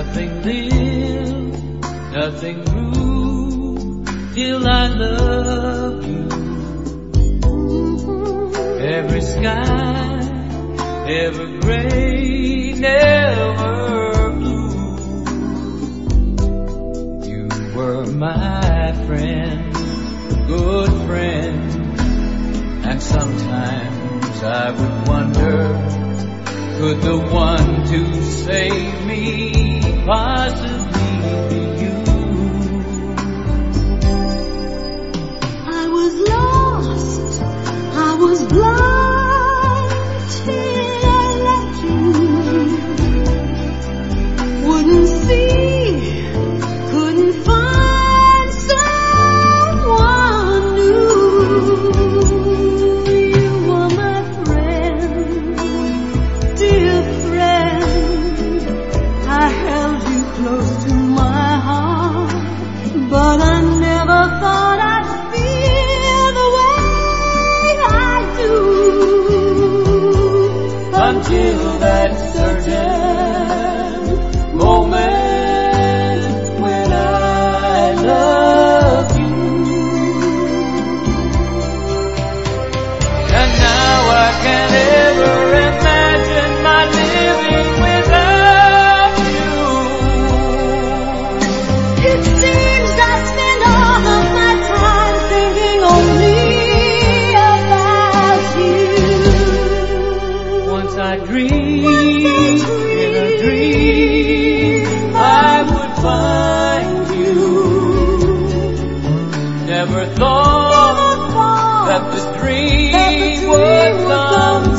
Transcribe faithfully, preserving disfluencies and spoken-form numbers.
Nothing lived, nothing grew, till I love you. Every sky, ever gray, never blue. You were my friend, good friend, and sometimes I would wonder, could the one to save me possibly be you? I was lost, I was blind till I left you. Wouldn't see, couldn't find someone new. You were my friend, dear friend. I held you close to my heart, but I never thought I'd feel the way I do Until that certain moment when I love you. And now I can't ever imagine my living without you. It seems I spend all of my time thinking only about you. Once I dreamed, in a dream, I would find you. Never thought that the dream would come